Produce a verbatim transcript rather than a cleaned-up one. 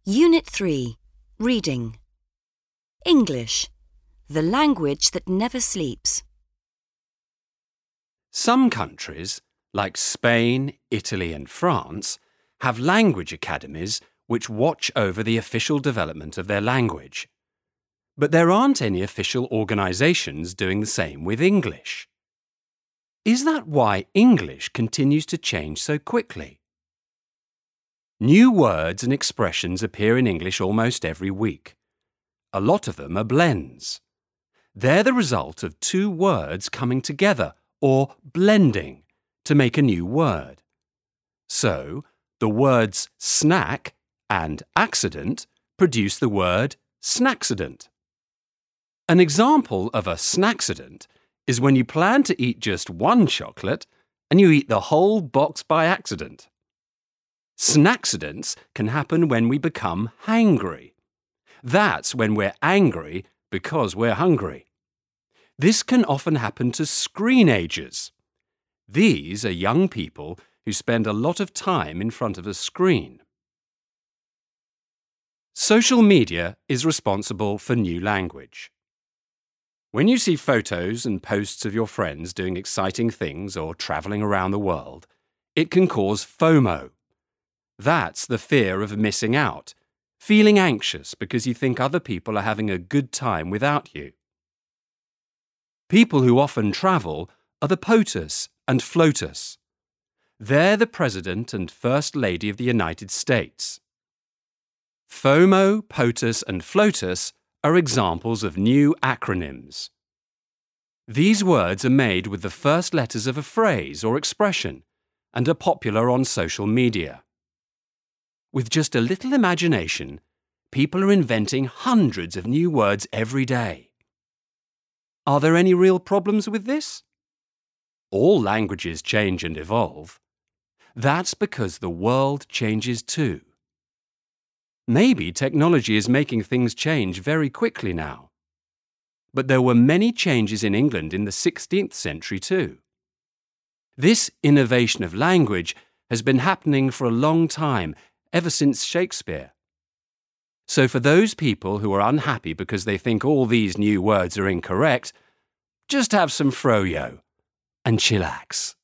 Unit three. Reading. English, the language that never sleeps. Some countries, like Spain, Italy and France, have language academies which watch over the official development of their language. But there aren't any official organisations doing the same with English. Is that why English continues to change so quickly? New words and expressions appear in English almost every week. A lot of them are blends. They're the result of two words coming together, or blending, to make a new word. So, the words snack and accident produce the word snacksident. An example of a snacksident is when you plan to eat just one chocolate and you eat the whole box by accident. Snacksidents can happen when we become hangry. That's when we're angry because we're hungry. This can often happen to screenagers. These are young people who spend a lot of time in front of a screen. Social media is responsible for new language. When you see photos and posts of your friends doing exciting things or travelling around the world, it can cause FOMO. That's the fear of missing out, feeling anxious because you think other people are having a good time without you. People who often travel are the POTUS and FLOTUS. They're the President and First Lady of the United States. FOMO, POTUS and FLOTUS are examples of new acronyms. These words are made with the first letters of a phrase or expression and are popular on social media. With just a little imagination, people are inventing hundreds of new words every day. Are there any real problems with this? All languages change and evolve. That's because the world changes too. Maybe technology is making things change very quickly now. But there were many changes in England in the sixteenth century too. This innovation of language has been happening for a long time, ever since Shakespeare. So for those people who are unhappy because they think all these new words are incorrect, just have some froyo and chillax.